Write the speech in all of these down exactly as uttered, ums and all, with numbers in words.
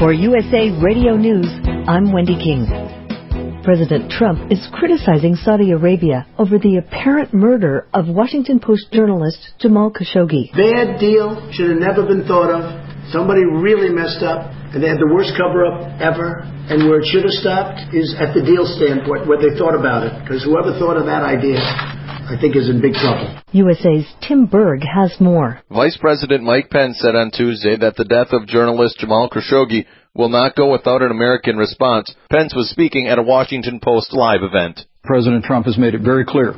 For U S A Radio News, I'm Wendy King. President Trump is criticizing Saudi Arabia over the apparent murder of Washington Post journalist Jamal Khashoggi. Bad deal, should have never been thought of. Somebody really messed up, and they had the worst cover-up ever. And where it should have stopped is at the deal standpoint, where they thought about it. Because whoever thought of that idea, I think, is in big trouble. U S A's Tim Berg has more. Vice President Mike Pence said on Tuesday that the death of journalist Jamal Khashoggi will not go without an American response. Pence was speaking at a Washington Post Live event. President Trump has made it very clear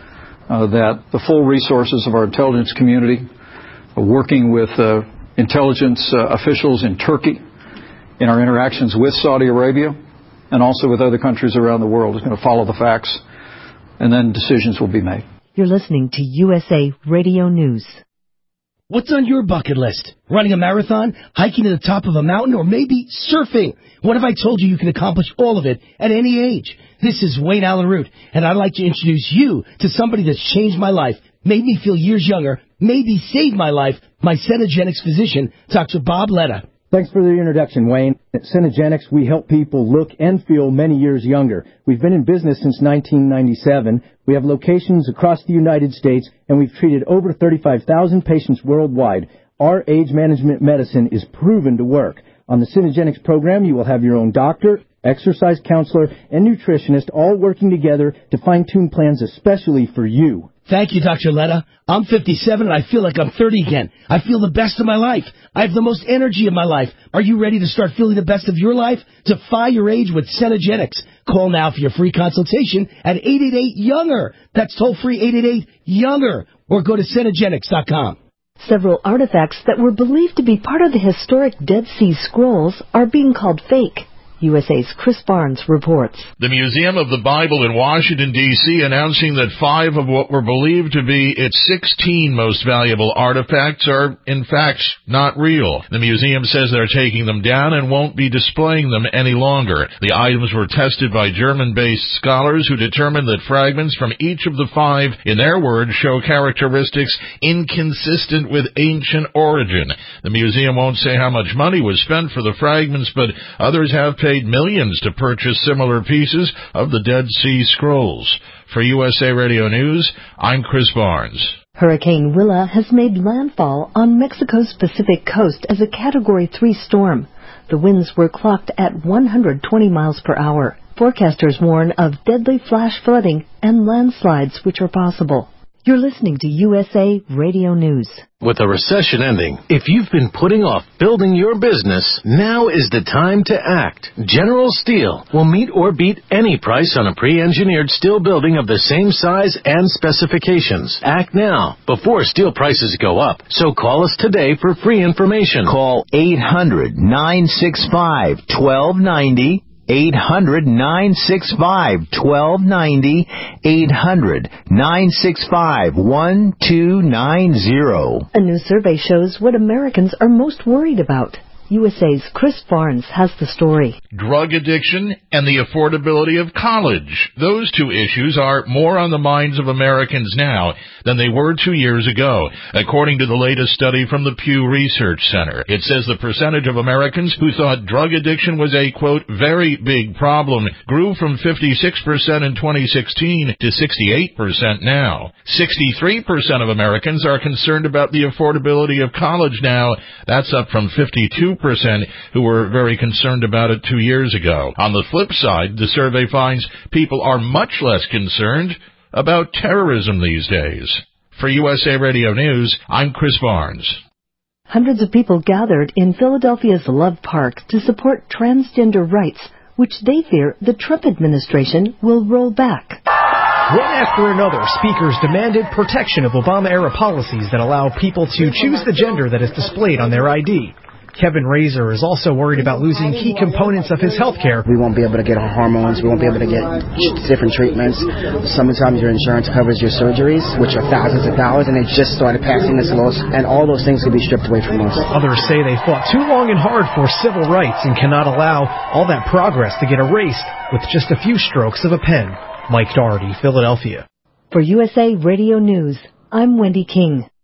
uh, that the full resources of our intelligence community, uh, working with uh, intelligence uh, officials in Turkey, in our interactions with Saudi Arabia, and also with other countries around the world, is going to follow the facts, and then decisions will be made. You're listening to U S A Radio News. What's on your bucket list? Running a marathon, hiking to the top of a mountain, or maybe surfing? What if I told you you can accomplish all of it at any age? This is Wayne Allen Root, and I'd like to introduce you to somebody that's changed my life, made me feel years younger, maybe saved my life, my Cenegenics physician, Doctor Bob Letta. Thanks for the introduction, Wayne. At Cenegenics, we help people look and feel many years younger. We've been in business since nineteen ninety-seven. We have locations across the United States, and we've treated over thirty-five thousand patients worldwide. Our age management medicine is proven to work. On the Cenegenics program, you will have your own doctor, exercise counselor, and nutritionist all working together to fine-tune plans especially for you. Thank you, Doctor Letta. I'm fifty-seven, and I feel like I'm thirty again. I feel the best of my life. I have the most energy of my life. Are you ready to start feeling the best of your life? Defy your age with Cenegenics. Call now for your free consultation at eight eight eight, younger. That's toll-free eight eight eight, younger. Or go to Cenegenics dot com. Several artifacts that were believed to be part of the historic Dead Sea Scrolls are being called fake. U S A's Chris Barnes reports. The Museum of the Bible in Washington, D C announcing that five of what were believed to be its sixteen most valuable artifacts are, in fact, not real. The museum says they're taking them down and won't be displaying them any longer. The items were tested by German-based scholars who determined that fragments from each of the five, in their words, show characteristics inconsistent with ancient origin. The museum won't say how much money was spent for the fragments, but others have paid millions to purchase similar pieces of the Dead Sea Scrolls. For U S A Radio News, I'm Chris Barnes. Hurricane Willa has made landfall on Mexico's Pacific coast as a Category three storm. The winds were clocked at one hundred twenty miles per hour. Forecasters warn of deadly flash flooding and landslides which are possible. You're listening to U S A Radio News. With the recession ending, if you've been putting off building your business, now is the time to act. General Steel will meet or beat any price on a pre-engineered steel building of the same size and specifications. Act now, before steel prices go up. So call us today for free information. Call eight hundred, nine six five, one two nine zero. eight hundred, nine six five, one two nine zero. eight hundred, nine six five, one two nine zero. A new survey shows what Americans are most worried about. U S A's Chris Barnes has the story. Drug addiction and the affordability of college. Those two issues are more on the minds of Americans now than they were two years ago, according to the latest study from the Pew Research Center. It says the percentage of Americans who thought drug addiction was a, quote, very big problem grew from fifty-six percent in twenty sixteen to sixty-eight percent now. sixty-three percent of Americans are concerned about the affordability of college now. That's up from fifty-two percent who were very concerned about it two years ago. On the flip side, the survey finds people are much less concerned about terrorism these days. For U S A Radio News, I'm Chris Barnes. Hundreds of people gathered in Philadelphia's Love Park to support transgender rights, which they fear the Trump administration will roll back. One after another, speakers demanded protection of Obama-era policies that allow people to choose the gender that is displayed on their I D. Kevin Razor is also worried about losing key components of his health care. We won't be able to get our hormones. We won't be able to get different treatments. Sometimes your insurance covers your surgeries, which are thousands of dollars, and they just started passing this law, and all those things could be stripped away from us. Others say they fought too long and hard for civil rights and cannot allow all that progress to get erased with just a few strokes of a pen. Mike Doherty, Philadelphia. For U S A Radio News, I'm Wendy King.